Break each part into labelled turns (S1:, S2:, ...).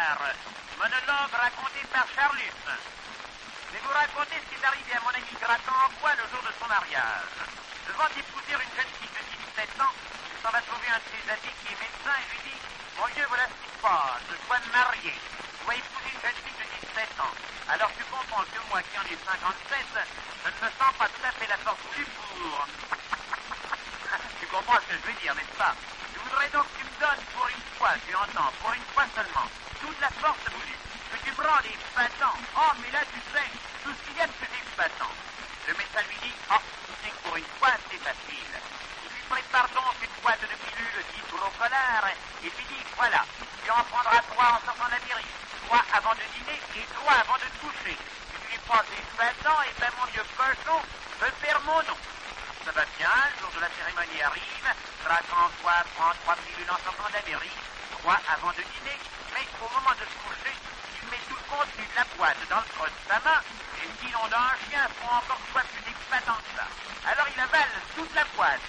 S1: Colère. Monologue raconté par Charlus. Je vais vous raconter ce qui est arrivé à mon ami Gratin en bois le jour de son mariage. Devant d'épouser une jeune fille de 17 ans, il s'en va trouver un de ses amis qui est médecin et lui dit « Mon Dieu, voilà ce qui se passe, je dois me marier. Je dois épouser une jeune fille de 17 ans. Alors tu comprends que moi qui en ai 57, je ne me sens pas tout à fait la force voulue pour... » Tu comprends ce que je veux dire, n'est-ce pas? Je voudrais donc que tu me donnes pour une fois, tu entends, pour une fois seulement, toute la force voulue. Que tu prends des battants. Oh, mais là, tu sais, tout ce qu'il y a de plus excitant. Le médecin lui dit, oh, tu sais que pour une fois, c'est facile. Il lui prépare donc une boîte de pilules d'hydrocolère et lui dit, voilà, tu en prendras 3 en sortant de la mairie, 3 avant de dîner et 3 avant de te coucher. Tu lui prends des battants et ben mon vieux cochon veut faire mon nom. Ça va bien, le jour de la cérémonie arrive, Drac-en-Bois prend 3 pilules en sortant de la mairie, 3 avant de dîner, mais au moment de se coucher, il met tout le contenu de la boîte dans le creux de sa main, et le filon d'un chien font encore soit plus excitant que ça. Alors il avale toute la boîte.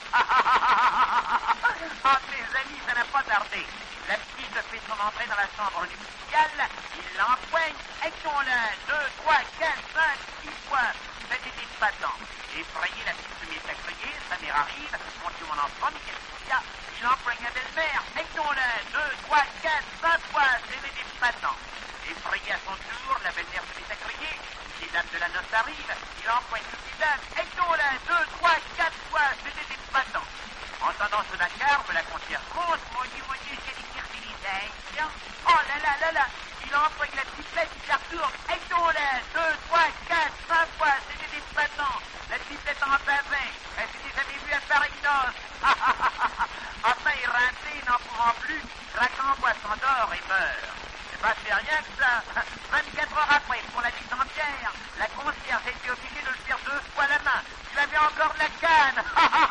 S1: Ah, mes amis, ça n'a pas tardé. La petite fait son entrée dans la chambre nuptiale, il l'empoigne, avec son lin, 2, 3, 4, 5, 6 fois. C'était excitant. Effrayé, la petite se met à crier, sa mère arrive, mon Dieu, mon enfant, mais qu'est-ce qu'il y a? Il empoigne la belle-mère, avec son lin, 2, 3, 4, 5 fois, c'était excitant. Effrayé à son tour, la belle-mère se met à crier, les dames de la noce arrivent, il empoigne toutes les dames, avec son lin, 2, 3, 4 fois, c'était excitant. Entendant ce vacarme, la concierge monte, mon Dieu, c'est des fertilisations. Oh là là là là, il empoigne la petite bête, il la retourne, avec son lin, 2, 3, 4, 5 fois, c'était excitant. La petite bête en bavin, elle s'était jamais vue à pareille noce. Enfin, éreinté, n'en pouvant plus, Drac-en-Bois s'endort et meurt. Ben, c'est rien que ça. 24 heures après, pour la nuit entière, la concierge était obligée de le faire 2 fois la main. Il avait encore de la canne.